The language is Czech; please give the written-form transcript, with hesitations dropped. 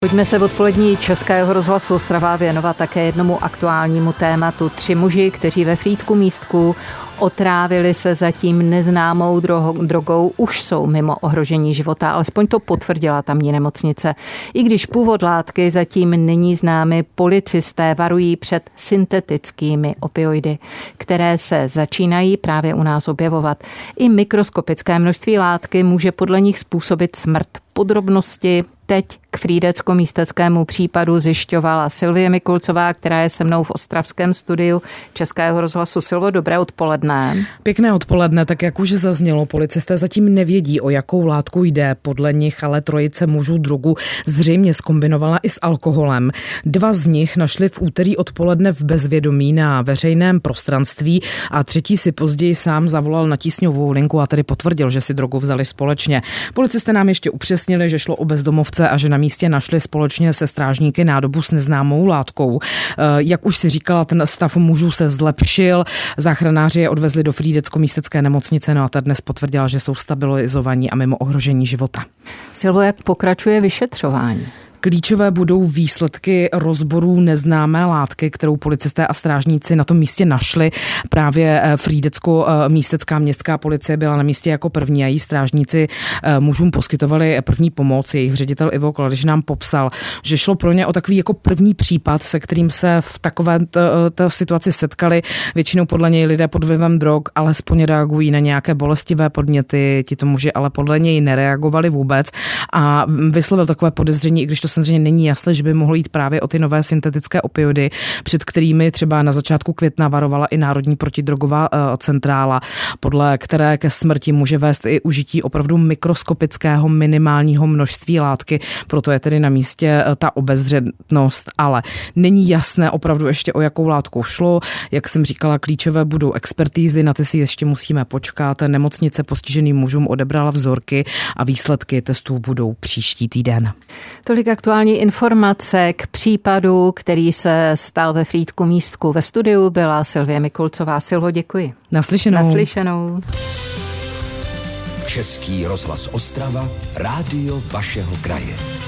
Pojďme se odpolední Českého rozhlasu Ostrava věnovat také jednomu aktuálnímu tématu. 3 muži, kteří ve Frýdku Místku otrávili se zatím neznámou drogou, už jsou mimo ohrožení života, alespoň to potvrdila tamní nemocnice. I když původ látky zatím není známy, policisté varují před syntetickými opioidy, které se začínají právě u nás objevovat. I mikroskopické množství látky může podle nich způsobit smrt. Podrobnosti teď k frýdecko-místeckému případu zjišťovala Silvie Mikulcová, která je se mnou v ostravském studiu Českého rozhlasu. Silvo, dobré odpoledne. Pěkné odpoledne, tak jak už zaznělo, policisté zatím nevědí, o jakou látku jde. Podle nich ale trojice mužů drogu zřejmě zkombinovala i s alkoholem. 2 z nich našli v úterý odpoledne v bezvědomí na veřejném prostranství a 3. si později sám zavolal na tísňovou linku a tedy potvrdil, že si drogu vzali společně. Policisté nám ještě upřesnili, že šlo o bezdomovce a že na místě našli společně se strážníky nádobu s neznámou látkou. Jak už si říkala, ten stav mužů se zlepšil. Záchranáři je odvezli do frýdecko-místecké nemocnice, no a ta dnes potvrdila, že jsou stabilizovaní a mimo ohrožení života. Silvo, jak pokračuje vyšetřování? Klíčové budou výsledky rozborů neznámé látky, kterou policisté a strážníci na tom místě našli. Právě frýdecko-místecká městská policie byla na místě jako první a její strážníci mužům poskytovali první pomoc. Jejich ředitel Ivo Kladyš nám popsal, že šlo pro ně o takový jako první případ, se kterým se v takové situaci setkali. Většinou podle něj lidé pod vlivem drog alespoň reagují na nějaké bolestivé podněty. Tito muži ale podle něj nereagovali vůbec a vyslovil takové podezření, i když to samozřejmě není jasné, že by mohlo jít právě o ty nové syntetické opioidy, před kterými třeba na začátku května varovala i Národní protidrogová centrála, podle které ke smrti může vést i užití opravdu mikroskopického minimálního množství látky. Proto je tedy na místě ta obezřetnost, ale není jasné opravdu ještě, o jakou látku šlo. Jak jsem říkala, klíčové budou expertízy, na ty si ještě musíme počkat. Nemocnice postiženým mužům odebrala vzorky a výsledky testů budou příští týden. Tolik aktuální informace k případu, který se stal ve Frýdku Místku. Ve studiu byla Silvie Mikulcová. Silvo, děkuji. Naslyšenou. Český rozhlas Ostrava, rádio vašeho kraje.